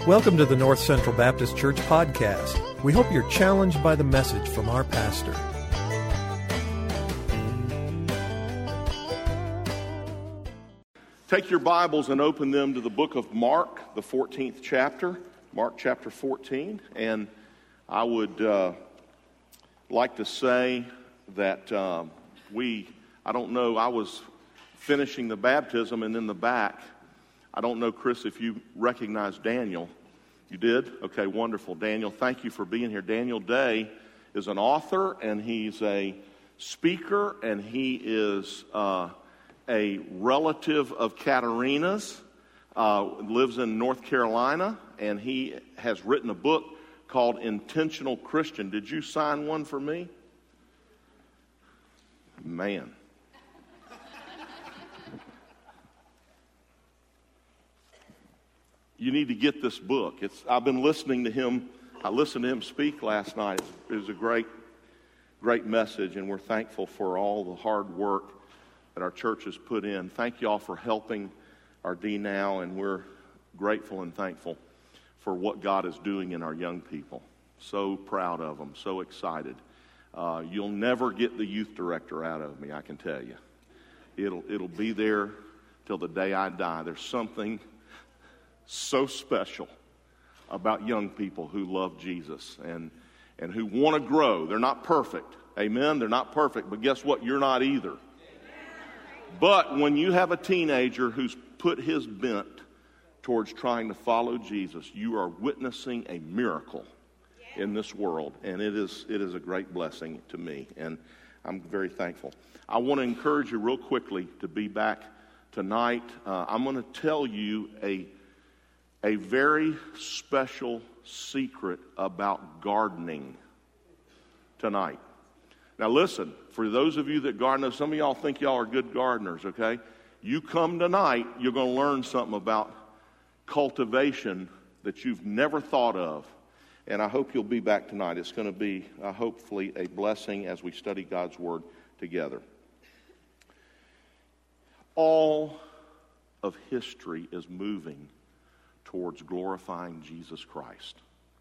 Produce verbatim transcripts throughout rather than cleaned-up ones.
Welcome to the North Central Baptist Church podcast. We hope you're challenged by the message from our pastor. Take your Bibles and open them to the book of Mark, the fourteenth chapter, Mark chapter fourteen. And I would uh, like to say that um, we, I don't know, I was finishing the baptism, and in the back, I don't know, Chris, if you recognize Daniel. You did? Okay, wonderful. Daniel, thank you for being here. Daniel Day is an author, and he's a speaker, and he is uh, a relative of Katarina's, uh, lives in North Carolina, and he has written a book called Intentional Christian. Did you sign one for me? Man. You need to get this book. It's, I've been listening to him. I listened to him speak last night. It was a great, great message, and we're thankful for all the hard work that our church has put in. Thank you all for helping our D Now, and we're grateful and thankful for what God is doing in our young people. So proud of them, so excited. Uh, you'll never get the youth director out of me, I can tell you. It'll, it'll be there till the day I die. There's something so special about young people who love Jesus and and who want to grow. They're not perfect. Amen? They're not perfect, but guess what? You're not either. But when you have a teenager who's put his bent towards trying to follow Jesus, you are witnessing a miracle in this world, and it is it is a great blessing to me, and I'm very thankful. I want to encourage you real quickly to be back tonight. Uh, I'm going to tell you a A very special secret about gardening tonight. Now listen, for those of you that garden, some of y'all think y'all are good gardeners, okay? You come tonight, you're going to learn something about cultivation that you've never thought of. And I hope you'll be back tonight. It's going to be, uh, hopefully, a blessing as we study God's Word together. All of history is moving towards glorifying Jesus Christ.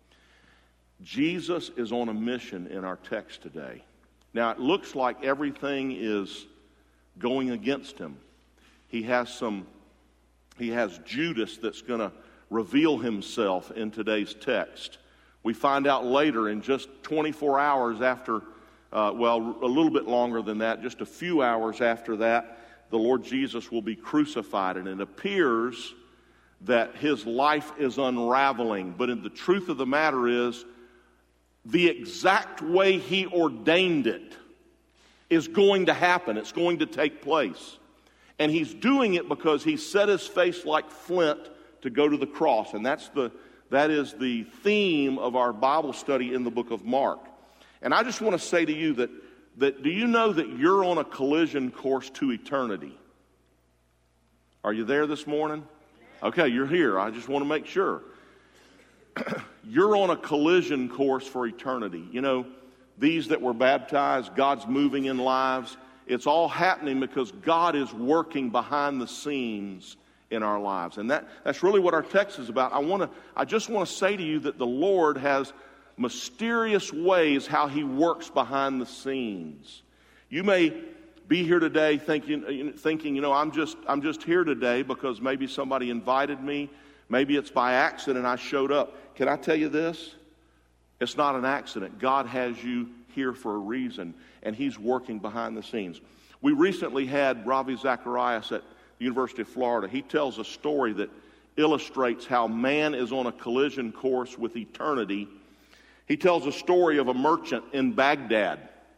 Jesus is on a mission in our text today. Now, it looks like everything is going against him. He has some, he has Judas that's going to reveal himself in today's text. We find out later, in just twenty-four hours after, uh, well, a little bit longer than that, just a few hours after that, the Lord Jesus will be crucified, and it appears that his life is unraveling. But in the truth of the matter is, the exact way he ordained it is going to happen. It's going to take place. And he's doing it because he set his face like flint to go to the cross. And that's the that is the theme of our Bible study in the book of Mark. And I just want to say to you that, that do you know that you're on a collision course to eternity? Are you there this morning? Okay, you're here. I just want to make sure. You're on a collision course for eternity. You know, these that were baptized, God's moving in lives. It's all happening because God is working behind the scenes in our lives. And that, that's really what our text is about. I want to, I just want to say to you that the Lord has mysterious ways how he works behind the scenes. You may be here today thinking, thinking, you know, I'm just, I'm just here today because maybe somebody invited me. Maybe it's by accident I showed up. Can I tell you this? It's not an accident. God has you here for a reason, and he's working behind the scenes. We recently had Ravi Zacharias at the University of Florida. He tells a story that illustrates how man is on a collision course with eternity. He tells a story of a merchant in Baghdad,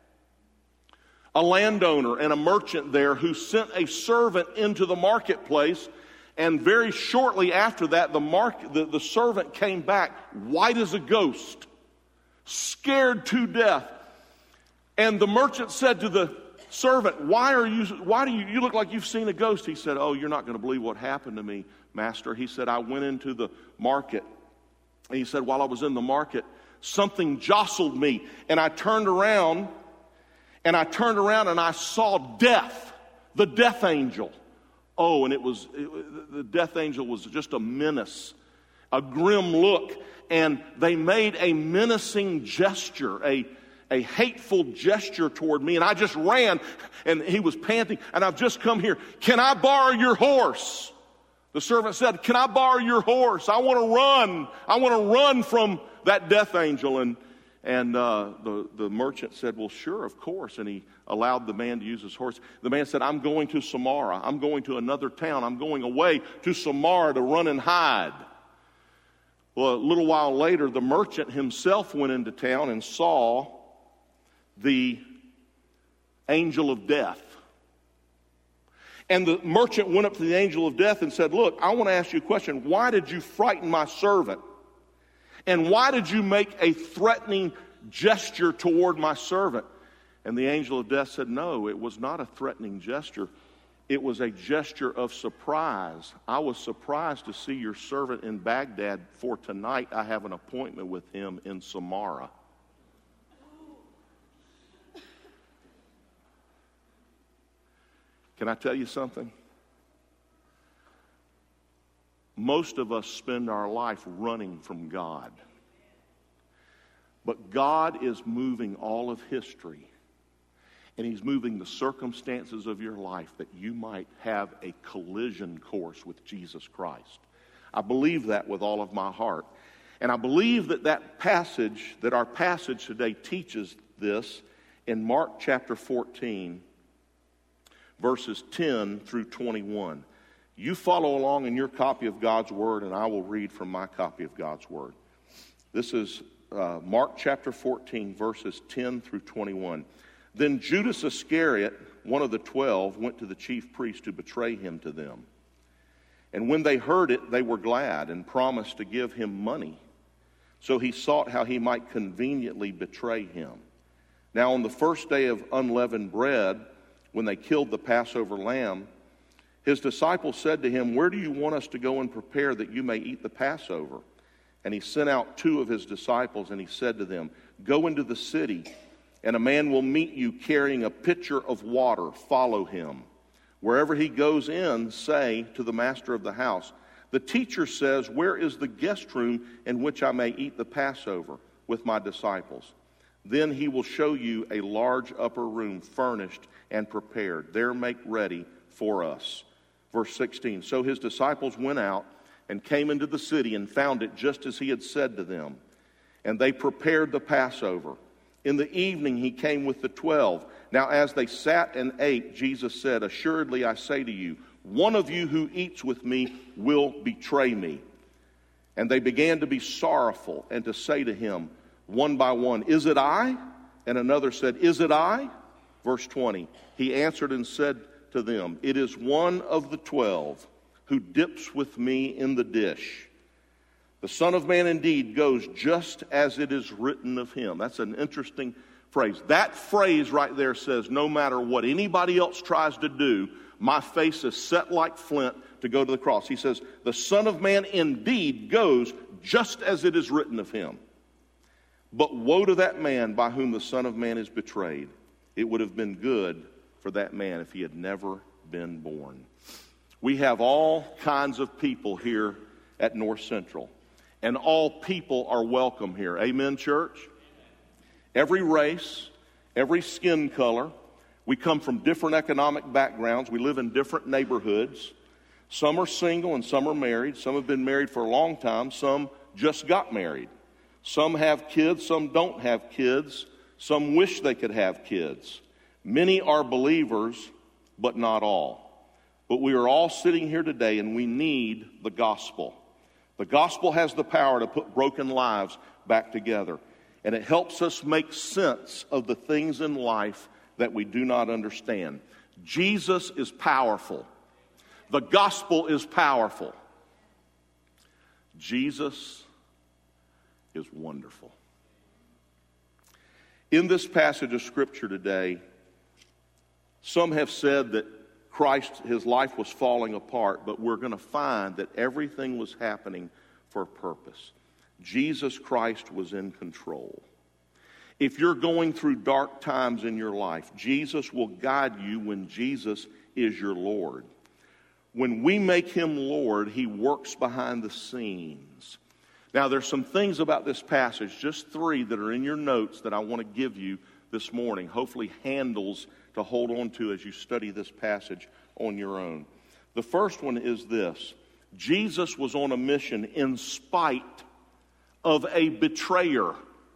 a landowner and a merchant there who sent a servant into the marketplace, and very shortly after that, the, market, the, the servant came back white as a ghost, scared to death. And the merchant said to the servant, why are you, why do you, you look like you've seen a ghost? He said, oh, you're not going to believe what happened to me, master. He said, I went into the market. And he said, while I was in the market, something jostled me, and I turned around, and I turned around and I saw death, the death angel. Oh, and it was, it, the death angel was just a menace. a grim look, and they made a menacing gesture, a, a hateful gesture toward me. And I just ran, and he was panting, and I've just come here. Can I borrow your horse? The servant said, can I borrow your horse? I want to run. I want to run from that death angel. And And uh, the, the merchant said, well, sure, of course. And he allowed the man to use his horse. The man said, I'm going to Samara. I'm going to another town. I'm going away to Samara to run and hide. Well, a little while later, the merchant himself went into town and saw the angel of death. And the merchant went up to the angel of death and said, look, I want to ask you a question. Why did you frighten my servant? And why did you make a threatening gesture toward my servant? And the angel of death said, no, it was not a threatening gesture. It was a gesture of surprise. I was surprised to see your servant in Baghdad, for tonight I have an appointment with him in Samara. Can I tell you something? Most of us spend our life running from God. But God is moving all of history. And He's moving the circumstances of your life that you might have a collision course with Jesus Christ. I believe that with all of my heart. And I believe that that passage, that our passage today teaches this in Mark chapter fourteen, verses ten through twenty-one. You follow along in your copy of God's Word, and I will read from my copy of God's Word. This is uh, Mark chapter fourteen, verses ten through twenty-one. Then Judas Iscariot, one of the twelve, went to the chief priests to betray him to them. And when they heard it, they were glad and promised to give him money. So he sought how he might conveniently betray him. Now on the first day of unleavened bread, when they killed the Passover lamb, his disciples said to him, where do you want us to go and prepare that you may eat the Passover? And he sent out two of his disciples, and he said to them, go into the city, and a man will meet you carrying a pitcher of water. Follow him. Wherever he goes in, say to the master of the house, the teacher says, where is the guest room in which I may eat the Passover with my disciples? Then he will show you a large upper room furnished and prepared. There make ready for us. Verse sixteen, so his disciples went out and came into the city and found it just as he had said to them. And they prepared the Passover. In the evening he came with the twelve. Now as they sat and ate, Jesus said, assuredly I say to you, one of you who eats with me will betray me. And they began to be sorrowful and to say to him, one by one, is it I? And another said, is it I? Verse twenty, he answered and said to them, it is one of the twelve who dips with me in the dish. The Son of Man indeed goes just as it is written of him. That's an interesting phrase. That phrase right there says, no matter what anybody else tries to do, my face is set like flint to go to the cross. He says, the Son of Man indeed goes just as it is written of him. But woe to that man by whom the Son of Man is betrayed. It would have been good for that man if he had never been born. We have all kinds of people here at North Central. And all people are welcome here. Amen, church? Every race, every skin color. We come from different economic backgrounds. We live in different neighborhoods. Some are single and some are married. Some have been married for a long time. Some just got married. Some have kids. Some don't have kids. Some wish they could have kids. Many are believers, but not all. But we are all sitting here today, and we need the gospel. The gospel has the power to put broken lives back together. And it helps us make sense of the things in life that we do not understand. Jesus is powerful. The gospel is powerful. Jesus is wonderful. In this passage of Scripture today, some have said that Christ, his life was falling apart, but we're going to find that everything was happening for a purpose. Jesus Christ was in control. If you're going through dark times in your life, Jesus will guide you when Jesus is your Lord. when we make him Lord, he works behind the scenes. Now, there's some things about this passage, just three that are in your notes that I want to give you this morning. Hopefully handles to hold on to as you study this passage on your own. The first one is this. Jesus was on a mission in spite of a betrayer.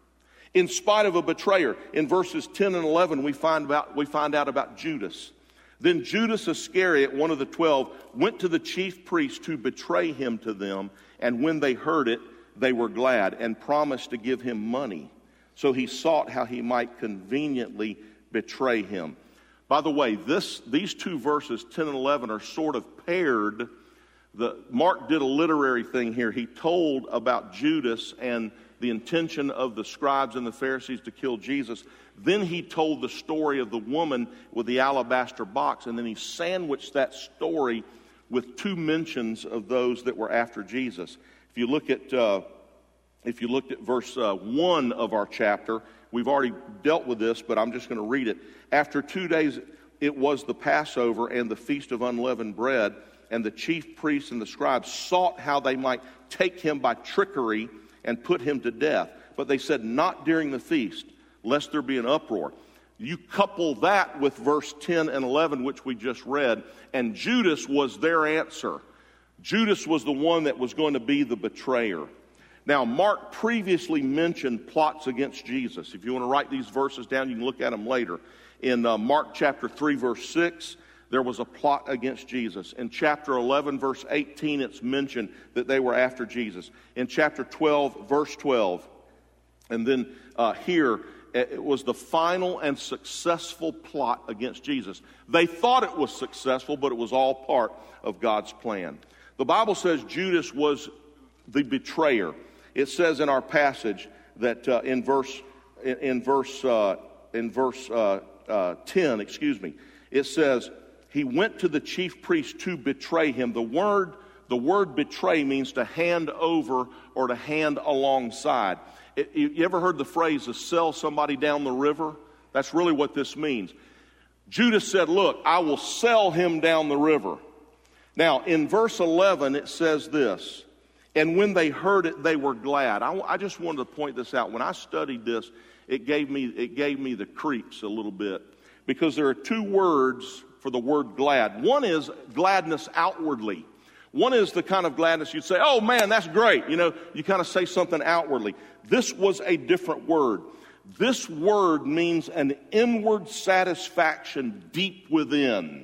In spite of a betrayer. In verses ten and eleven, we find about, we find out about Judas. Then Judas Iscariot, one of the twelve, went to the chief priests to betray him to them. And when they heard it, they were glad and promised to give him money. So he sought how he might conveniently betray him. By the way, this these two verses, ten and eleven, are sort of paired. The, Mark did a literary thing here. He told about Judas and the intention of the scribes and the Pharisees to kill Jesus. Then he told the story of the woman with the alabaster box, and then he sandwiched that story with two mentions of those that were after Jesus. If you look at uh, if you looked at verse uh, one of our chapter, we've already dealt with this, but I'm just going to read it. After two days, it was the Passover and the Feast of Unleavened Bread, and the chief priests and the scribes sought how they might take him by trickery and put him to death. But they said, not during the feast, lest there be an uproar. You couple that with verse ten and eleven, which we just read, and Judas was their answer. Judas was the one that was going to be the betrayer. Now, Mark previously mentioned plots against Jesus. If you want to write these verses down, you can look at them later. In uh, Mark chapter three, verse six, there was a plot against Jesus. In chapter eleven, verse eighteen, it's mentioned that they were after Jesus. In chapter twelve, verse twelve, and then uh, here, it was the final and successful plot against Jesus. They thought it was successful, but it was all part of God's plan. The Bible says Judas was the betrayer. It says in our passage that uh, in verse in, in verse uh, in verse uh, uh, ten, excuse me, it says he went to the chief priest to betray him. The word the word betray means to hand over or to hand alongside. It, you ever heard the phrase to sell somebody down the river? That's really what this means. Judas said, "Look, I will sell him down the river." Now, in verse eleven, it says this. And when they heard it, they were glad. I, I just wanted to point this out. When I studied this, it gave me it gave me the creeps a little bit. Because there are two words for the word glad. One is gladness outwardly. One is the kind of gladness you'd say, oh man, that's great. You know, you kind of say something outwardly. This was a different word. This word means an inward satisfaction deep within.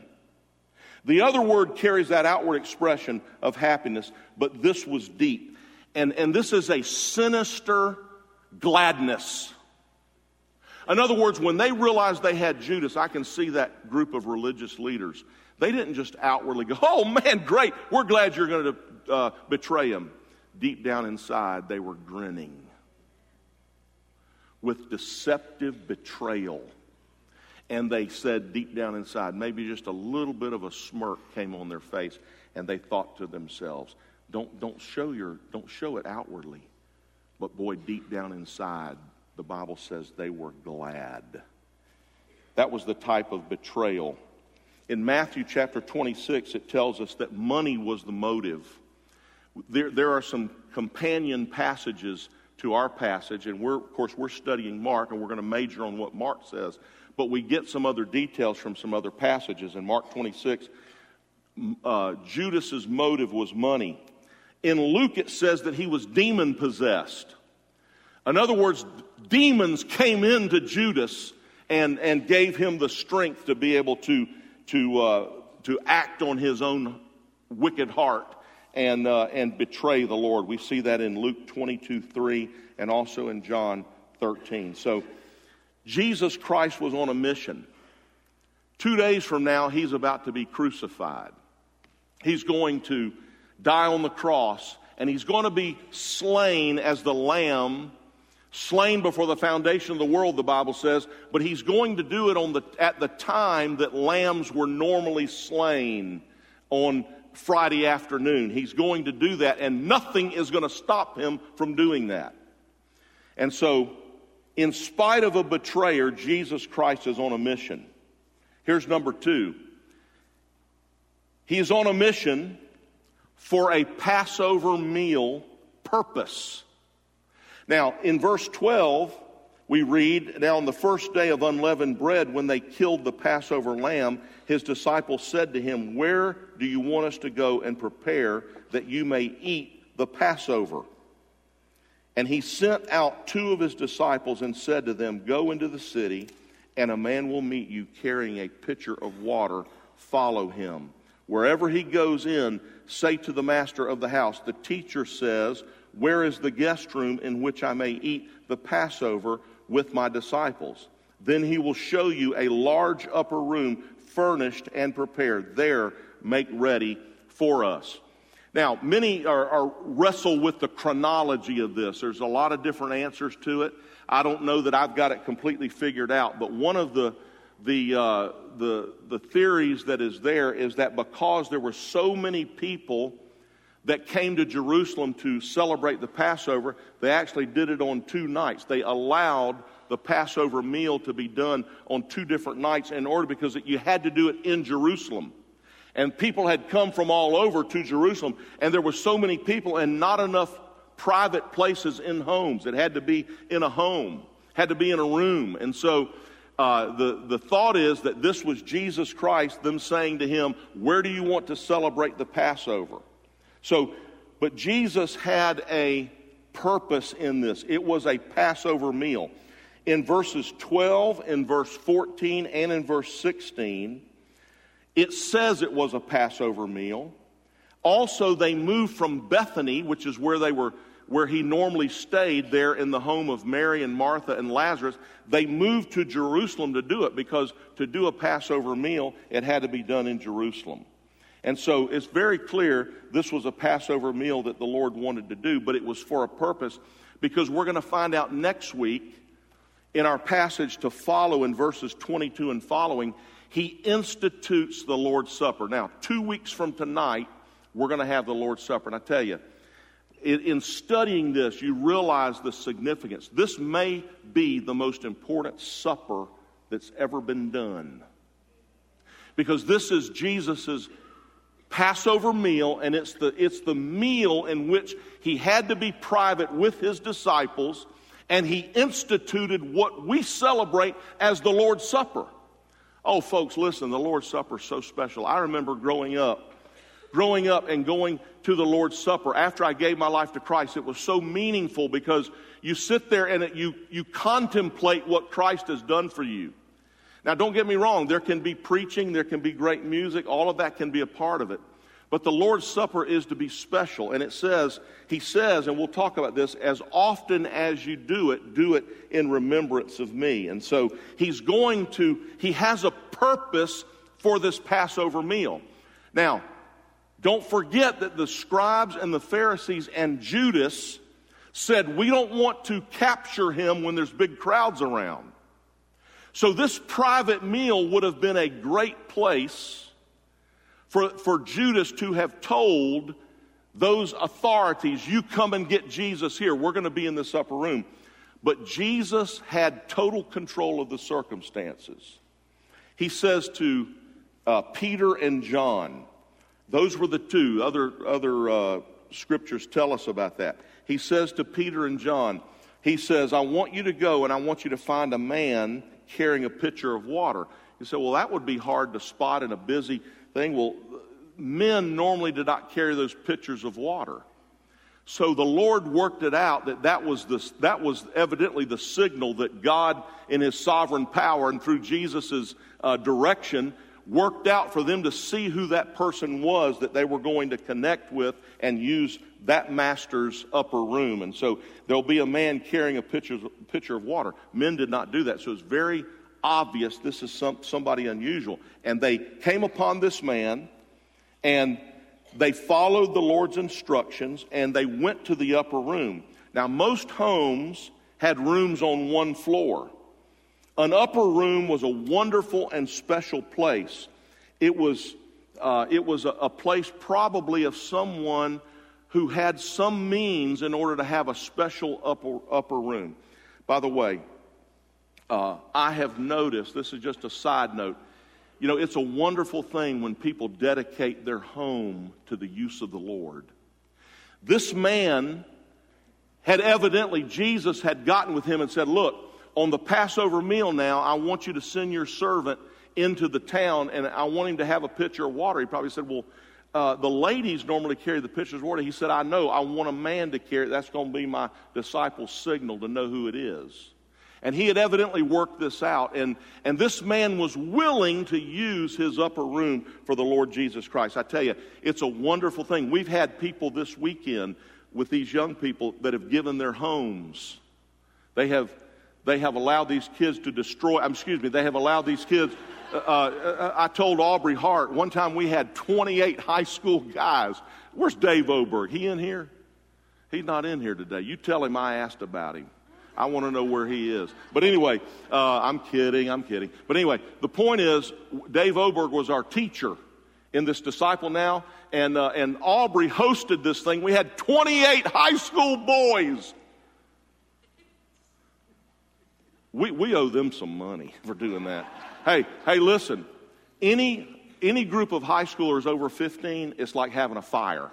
The other word carries that outward expression of happiness, but this was deep. And, and this is a sinister gladness. In other words, when they realized they had Judas, I can see that group of religious leaders. They didn't just outwardly go, oh man, great, we're glad you're going to uh, betray him. Deep down inside, they were grinning with deceptive betrayal. And they said deep down inside, maybe just a little bit of a smirk came on their face, and they thought to themselves, don't, don't show your, don't show it outwardly. But boy, deep down inside, the Bible says they were glad. That was the type of betrayal. In Matthew chapter twenty-six, it tells us that money was the motive. There, there are some companion passages to our passage, and we're, of course, we're studying Mark, and we're going to major on what Mark says. But we get some other details from some other passages. In Mark twenty-six, uh, Judas's motive was money. In Luke, it says that he was demon-possessed. In other words, demons came into Judas and, and gave him the strength to be able to, to, uh, to act on his own wicked heart and, uh, and betray the Lord. We see that in Luke twenty-two three and also in John thirteen. So, Jesus Christ was on a mission. Two days from now, he's about to be crucified. He's going to die on the cross, and he's going to be slain as the lamb, slain before the foundation of the world, the Bible says, but he's going to do it on the at the time that lambs were normally slain on Friday afternoon. He's going to do that, and nothing is going to stop him from doing that. And so, in spite of a betrayer, Jesus Christ is on a mission. Here's number two. He is on a mission for a Passover meal purpose. Now, in verse twelve, we read, now on the first day of unleavened bread, when they killed the Passover lamb, his disciples said to him, where do you want us to go and prepare that you may eat the Passover? And he sent out two of his disciples and said to them, go into the city, and a man will meet you carrying a pitcher of water. Follow him. Wherever he goes in, say to the master of the house, the teacher says, where is the guest room in which I may eat the Passover with my disciples? Then he will show you a large upper room furnished and prepared. There, make ready for us. Now, many are, are wrestle with the chronology of this. There's a lot of different answers to it. I don't know that I've got it completely figured out, but one of the the uh, the the theories that is there is that because there were so many people that came to Jerusalem to celebrate the Passover, they actually did it on two nights. They allowed the Passover meal to be done on two different nights in order because you had to do it in Jerusalem. And people had come from all over to Jerusalem, and there were so many people and not enough private places in homes. It had to be in a home, had to be in a room. And so uh, the, the thought is that this was Jesus Christ, them saying to him, where do you want to celebrate the Passover? So, but Jesus had a purpose in this. It was a Passover meal. In verses twelve, in verse fourteen, and in verse sixteen, it says it was a Passover meal. Also, they moved from Bethany, which is where they were, where he normally stayed there in the home of Mary and Martha and Lazarus. They moved to Jerusalem to do it because to do a Passover meal, it had to be done in Jerusalem. And so it's very clear this was a Passover meal that the Lord wanted to do, but it was for a purpose, because we're going to find out next week in our passage to follow in verses twenty-two and following, he institutes the Lord's Supper. Now, two weeks from tonight, we're going to have the Lord's Supper. And I tell you, in, in studying this, you realize the significance. This may be the most important supper that's ever been done, because this is Jesus's Passover meal, and it's the it's the meal in which he had to be private with his disciples, and he instituted what we celebrate as the Lord's Supper. Oh, folks, listen, the Lord's Supper is so special. I remember growing up, growing up and going to the Lord's Supper after I gave my life to Christ. It was so meaningful because you sit there and it, you, you contemplate what Christ has done for you. Now, don't get me wrong. There can be preaching. There can be great music. All of that can be a part of it. But the Lord's Supper is to be special. And it says, he says, and we'll talk about this, as often as you do it, do it in remembrance of me. And so he's going to, he has a purpose for this Passover meal. Now, don't forget that the scribes and the Pharisees and Judas said, we don't want to capture him when there's big crowds around. So this private meal would have been a great place for, for Judas to have told those authorities, you come and get Jesus here. We're going to be in this upper room. But Jesus had total control of the circumstances. He says to uh, Peter and John, those were the two. Other, other uh, scriptures tell us about that. He says to Peter and John, he says, I want you to go and I want you to find a man carrying a pitcher of water. You say, well, that would be hard to spot in a busy thing. Well, men normally did not carry those pitchers of water. So the Lord worked it out that that was, the, that was evidently the signal that God, in his sovereign power and through Jesus' uh, direction, worked out for them to see who that person was that they were going to connect with and use that master's upper room. And so there'll be a man carrying a pitcher, pitcher of water. Men did not do that. So it's very obvious this is some, somebody unusual. And they came upon this man, and they followed the Lord's instructions, and they went to the upper room. Now, most homes had rooms on one floor. An upper room was a wonderful and special place. It was, uh, it was a, a place probably of someone who had some means in order to have a special upper, upper room. By the way, uh, I have noticed, this is just a side note, You know, it's a wonderful thing when people dedicate their home to the use of the Lord. This man had evidently, Jesus had gotten with him and said, look, on the Passover meal now, I want you to send your servant into the town, and I want him to have a pitcher of water. He probably said, well, uh, the ladies normally carry the pitchers of water. He said, I know, I want a man to carry it. That's going to be my disciples' signal to know who it is. And he had evidently worked this out, and, and this man was willing to use his upper room for the Lord Jesus Christ. I tell you, it's a wonderful thing. We've had people this weekend with these young people that have given their homes. They have they have allowed these kids to destroy, um, excuse me, they have allowed these kids, uh, uh, I told Aubrey Hart, one time we had twenty-eight high school guys. Where's Dave Oberg? He in here? He's not in here today. You tell him I asked about him. I want to know where he is. But anyway, uh, I'm kidding, I'm kidding. But anyway, the point is, Dave Oberg was our teacher in this Disciple Now, and uh, and Aubrey hosted this thing. We had twenty-eight high school boys. We we owe them some money for doing that. Hey, hey, listen, any any group of high schoolers over fifteen, it's like having a fire.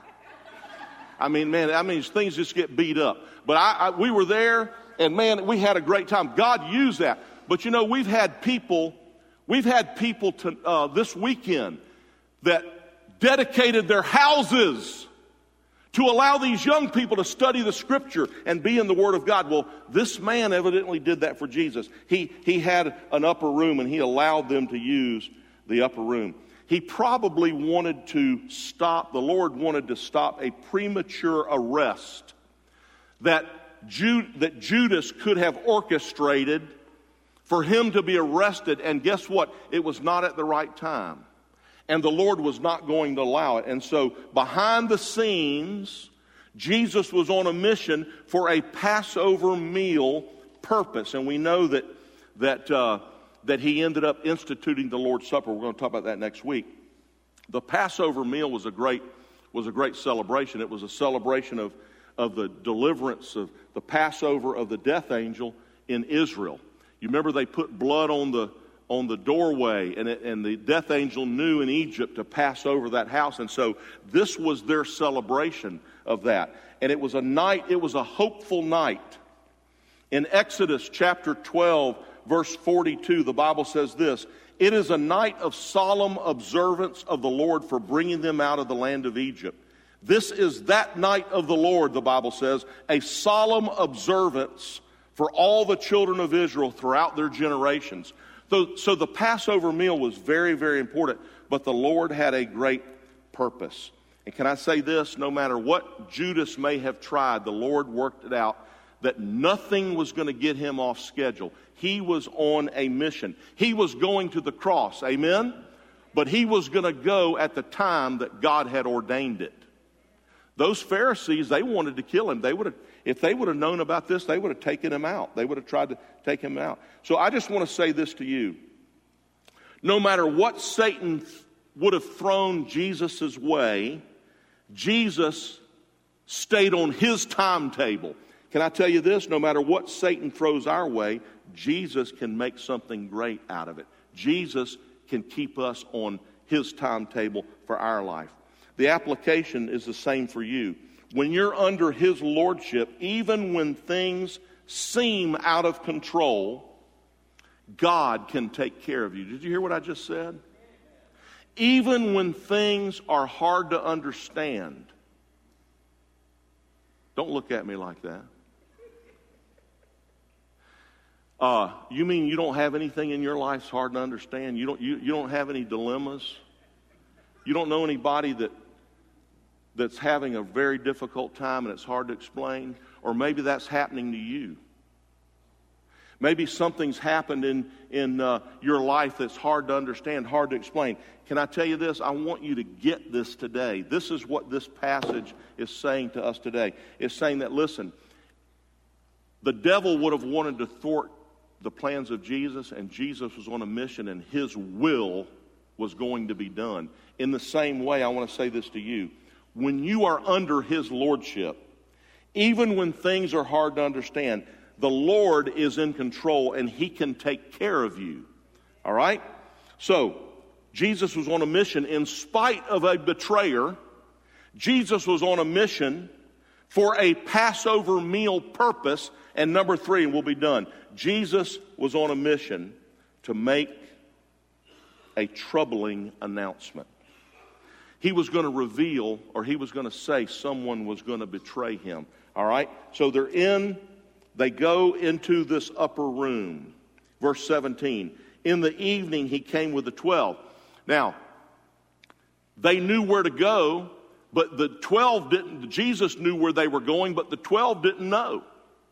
I mean, man, I mean, things just get beat up. But I, I we were there, and man, we had a great time. God used that. But you know, we've had people, we've had people to uh, this weekend that dedicated their houses to allow these young people to study the Scripture and be in the Word of God. Well, this man evidently did that for Jesus. He, he had an upper room, and he allowed them to use the upper room. He probably wanted to stop, the Lord wanted to stop a premature arrest that, Jude, that Judas could have orchestrated for him to be arrested. And guess what? It was not at the right time. And the Lord was not going to allow it. And so behind the scenes, Jesus was on a mission for a Passover meal purpose. And we know that that uh, that he ended up instituting the Lord's Supper. We're going to talk about that next week. The Passover meal was a great was a great celebration. It was a celebration of, of the deliverance of the Passover of the death angel in Israel. You remember they put blood on the on the doorway, and, it, and the death angel knew in Egypt to pass over that house. And so this was their celebration of that. And it was a night, it was a hopeful night. In Exodus chapter twelve, verse forty-two, the Bible says this, "It is a night of solemn observance of the Lord for bringing them out of the land of Egypt. This is that night of the Lord," the Bible says, "a solemn observance for all the children of Israel throughout their generations." So, so the Passover meal was very, very important, but the Lord had a great purpose. And can I say this? No matter what Judas may have tried, the Lord worked it out that nothing was going to get him off schedule. He was on a mission. He was going to the cross, amen? But he was going to go at the time that God had ordained it. Those Pharisees, they wanted to kill him. They would have, if they would have known about this, they would have taken him out. They would have tried to take him out. So I just want to say this to you. No matter what Satan would have thrown Jesus' way, Jesus stayed on his timetable. Can I tell you this? No matter what Satan throws our way, Jesus can make something great out of it. Jesus can keep us on his timetable for our life. The application is the same for you. When you're under his lordship, even when things seem out of control, God can take care of you. Did you hear what I just said? Even when things are hard to understand. Don't look at me like that. Uh, you mean you don't have anything in your life that's hard to understand? You don't, you, you don't have any dilemmas? You don't know anybody that that's having a very difficult time and it's hard to explain? Or maybe that's happening to you. Maybe something's happened in, in uh, your life that's hard to understand, hard to explain. Can I tell you this? I want you to get this today. This is what this passage is saying to us today. It's saying that, listen, the devil would have wanted to thwart the plans of Jesus, and Jesus was on a mission, and his will was going to be done. In the same way, I want to say this to you. When you are under his lordship, even when things are hard to understand, the Lord is in control and he can take care of you. All right? So, Jesus was on a mission in spite of a betrayer. Jesus was on a mission for a Passover meal purpose. And number three, and we'll be done, Jesus was on a mission to make a troubling announcement. He was going to reveal, or he was going to say someone was going to betray him. All right? So they're in, they go into this upper room. Verse seventeen. In the evening he came with the twelve. Now, they knew where to go, but the twelve didn't. Jesus knew where they were going, but the twelve didn't know.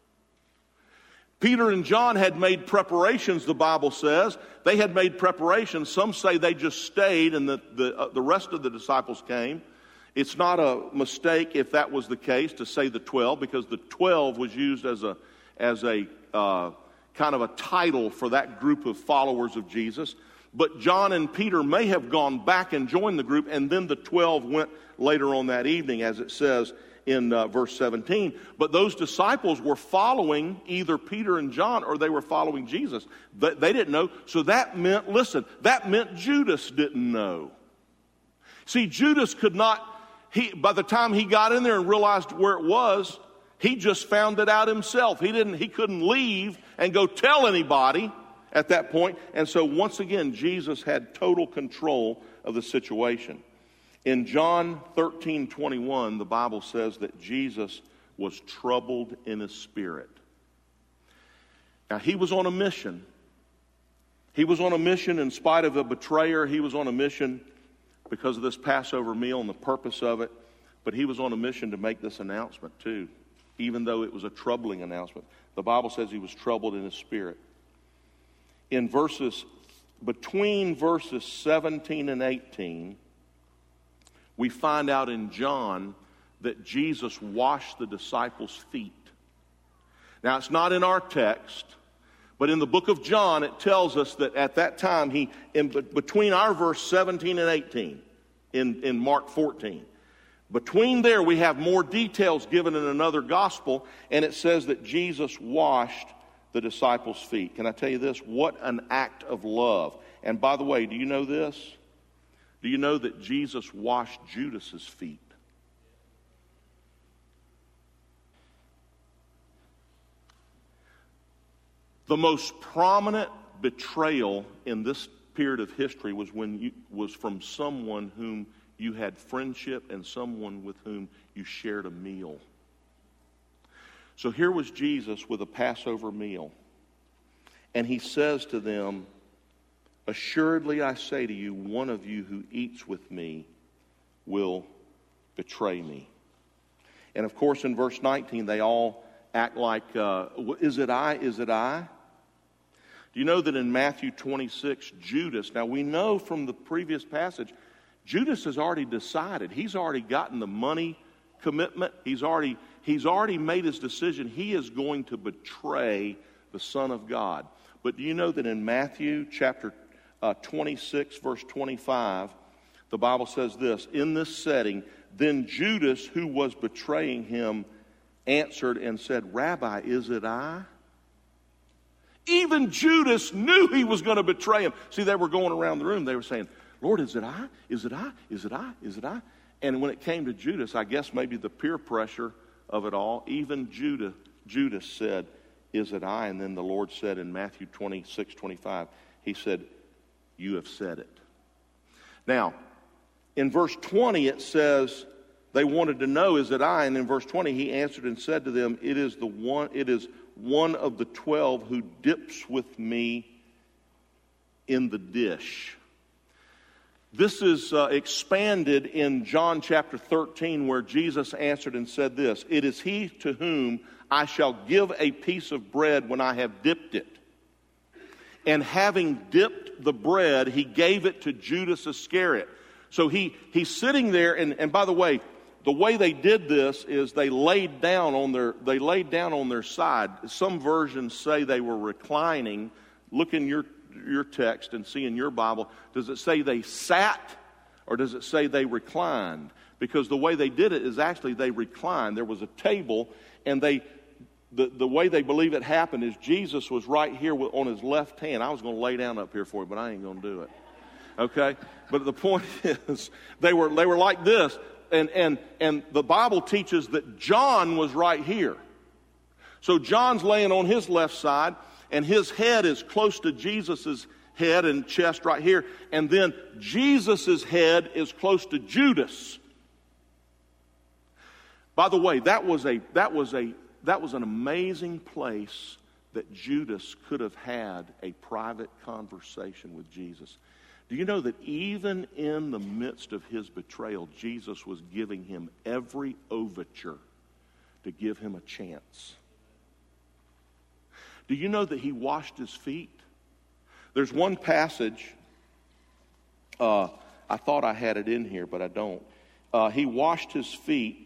Peter and John had made preparations, the Bible says. They had made preparations. Some say they just stayed and the, the, uh, the rest of the disciples came. It's not a mistake if that was the case to say the twelve, because the twelve was used as a, as a uh, kind of a title for that group of followers of Jesus. But John and Peter may have gone back and joined the group, and then the twelve went later on that evening, as it says in uh, verse seventeen. But those disciples were following either Peter and John, or they were following Jesus. They, they didn't know. So that meant, listen, that meant Judas didn't know. See, Judas could not, he, by the time he got in there and realized where it was, he just found it out himself. He didn't, he couldn't leave and go tell anybody at that point. And so once again, Jesus had total control of the situation. In John thirteen twenty-one, the Bible says that Jesus was troubled in his spirit. Now, he was on a mission. He was on a mission in spite of a betrayer. He was on a mission because of this Passover meal and the purpose of it. But he was on a mission to make this announcement too, even though it was a troubling announcement. The Bible says he was troubled in his spirit. In verses, between verses seventeen and eighteen, we find out in John that Jesus washed the disciples' feet. Now, it's not in our text, but in the book of John, it tells us that at that time, he, in between our verse seventeen and eighteen, in, in Mark fourteen, between there we have more details given in another gospel, and it says that Jesus washed the disciples' feet. Can I tell you this? What an act of love. And by the way, do you know this? Do you know that Jesus washed Judas's feet? The most prominent betrayal in this period of history was when you was from someone whom you had friendship and someone with whom you shared a meal. So here was Jesus with a Passover meal. And he says to them, "Assuredly I say to you, one of you who eats with me will betray me." And of course in verse nineteen they all act like, uh, is it I, is it I? Do you know that in Matthew twenty-six, Judas, now we know from the previous passage, Judas has already decided. He's already gotten the money commitment. He's already, he's already made his decision. He is going to betray the Son of God. But do you know that in Matthew chapter uh, twenty-six, verse twenty-five, the Bible says this, in this setting, then Judas, who was betraying him, answered and said, "Rabbi, is it I?" Even Judas knew he was going to betray him. See, they were going around the room. They were saying, "Lord, is it I? Is it I? Is it I? Is it I?" And when it came to Judas, I guess maybe the peer pressure of it all, even Judah, Judas said, "Is it I?" And then the Lord said in Matthew twenty-six, twenty-five, he said, "You have said it." Now, in verse twenty it says, they wanted to know, "Is it I?" And in verse twenty he answered and said to them, "It is the one, it is one of the twelve who dips with me in the dish." This is uh, expanded in John chapter thirteen, where Jesus answered and said this, "It is he to whom I shall give a piece of bread when I have dipped it." And having dipped the bread, he gave it to Judas Iscariot. So he, he's sitting there, and, and by the way, the way they did this is they laid down on their they laid down on their side. Some versions say they were reclining. Look in your your text and see in your Bible, does it say they sat or does it say they reclined? Because the way they did it is actually they reclined. There was a table, and they the, the way they believe it happened is Jesus was right here with, on his left hand. I was going to lay down up here for you, but I ain't going to do it. Okay? But the point is, they were they were like this, and and and the Bible teaches that John was right here. So John's laying on his left side, and his head is close to Jesus's head and chest right here, and then Jesus's head is close to Judas. By the way, that was a that was a that was an amazing place that Judas could have had a private conversation with Jesus. Do you know that even in the midst of his betrayal, Jesus was giving him every overture to give him a chance? Do you know that he washed his feet? There's one passage, uh, I thought I had it in here, but I don't. Uh, he washed his feet.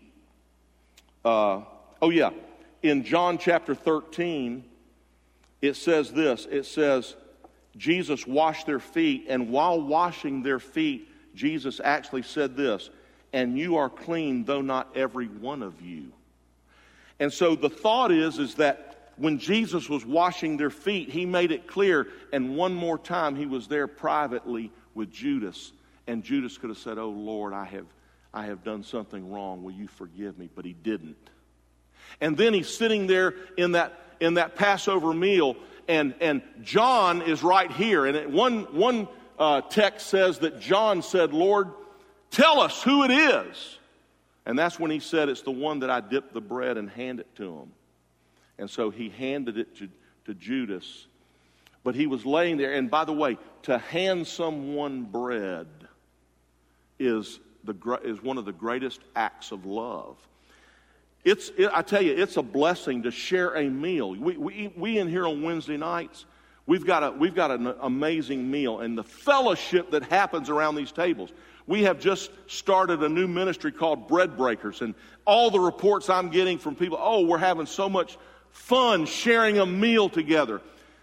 Uh, oh, yeah. In John chapter thirteen, it says this. It says, Jesus washed their feet, and while washing their feet, Jesus actually said this, and you are clean, though not every one of you. And so the thought is, is that when Jesus was washing their feet, he made it clear, and one more time he was there privately with Judas, and Judas could have said, oh Lord, I have, I have done something wrong, will you forgive me? But he didn't. And then he's sitting there in that in that Passover meal, and, and John is right here. And one, one uh, text says that John said, Lord, tell us who it is. And that's when he said, it's the one that I dipped the bread and handed it to him. And so he handed it to, to Judas. But he was laying there. And by the way, to hand someone bread is, the, is one of the greatest acts of love. It's, it, I tell you, it's a blessing to share a meal. We, we, we in here on Wednesday nights, we've got, a, we've got an amazing meal. And the fellowship that happens around these tables. We have just started a new ministry called Bread Breakers. And all the reports I'm getting from people, oh, we're having so much fun sharing a meal together.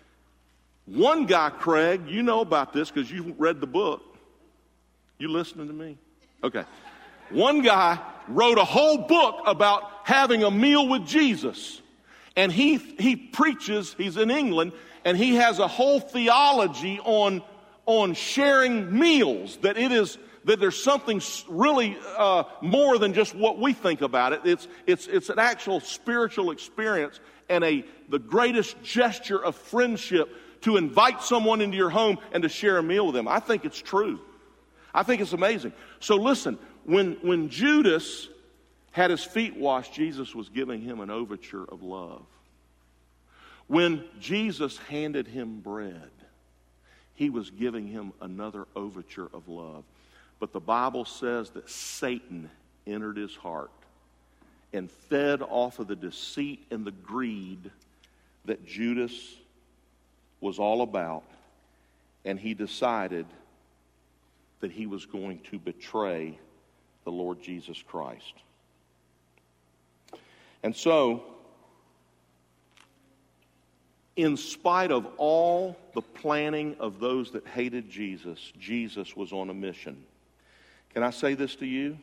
One guy, Craig, you know about this because you read the book. You listening to me? Okay. One guy wrote a whole book about having a meal with Jesus. And he he preaches, he's in England, and he has a whole theology on, on sharing meals, that it is that there's something really uh, more than just what we think about it. It's it's it's an actual spiritual experience and a the greatest gesture of friendship to invite someone into your home and to share a meal with them. I think it's true. I think it's amazing. So listen, when when Judas had his feet washed, Jesus was giving him an overture of love. When Jesus handed him bread, he was giving him another overture of love. But the Bible says that Satan entered his heart and fed off of the deceit and the greed that Judas was all about. And he decided that he was going to betray the Lord Jesus Christ. And so, in spite of all the planning of those that hated Jesus, Jesus was on a mission. Can I say this to you?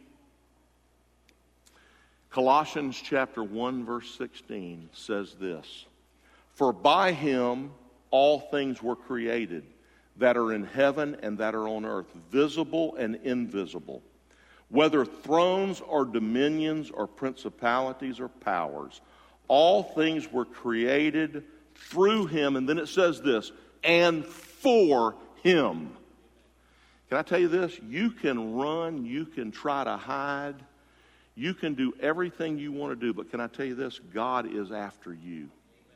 Colossians chapter one verse sixteen says this, for by him all things were created that are in heaven and that are on earth, visible and invisible, whether thrones or dominions or principalities or powers. All things were created through him, and then it says this, and for him. Can I tell you this? You can run, you can try to hide, you can do everything you want to do, but can I tell you this? God is after you.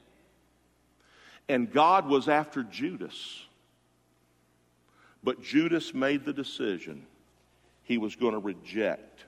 And God was after Judas. But Judas made the decision he was going to reject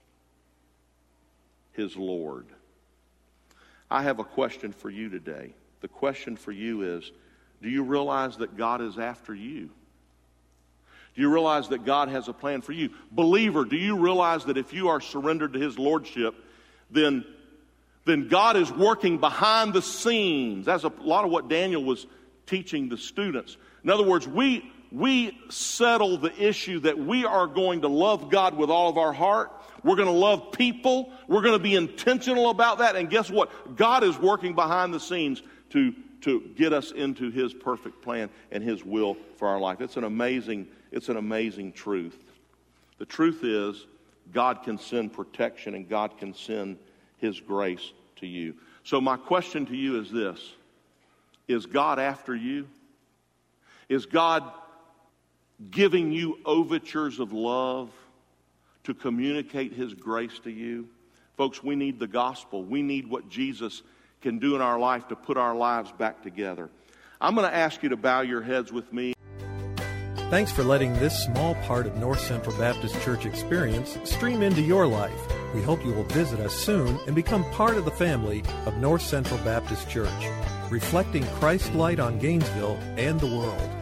his Lord. I have a question for you today. The question for you is, do you realize that God is after you? Do you realize that God has a plan for you? Believer, do you realize that if you are surrendered to his lordship, then, then God is working behind the scenes? That's a lot of what Daniel was teaching the students. In other words, we, we settle the issue that we are going to love God with all of our heart. We're going to love people. We're going to be intentional about that. And guess what? God is working behind the scenes to, to get us into his perfect plan and his will for our life. It's an amazing It's an amazing truth. The truth is, God can send protection and God can send His grace to you. So my question to you is this: is God after you? Is God giving you overtures of love to communicate His grace to you? Folks, we need the gospel. We need what Jesus can do in our life to put our lives back together. I'm going to ask you to bow your heads with me. Thanks for letting this small part of North Central Baptist Church experience stream into your life. We hope you will visit us soon and become part of the family of North Central Baptist Church, reflecting Christ's light on Gainesville and the world.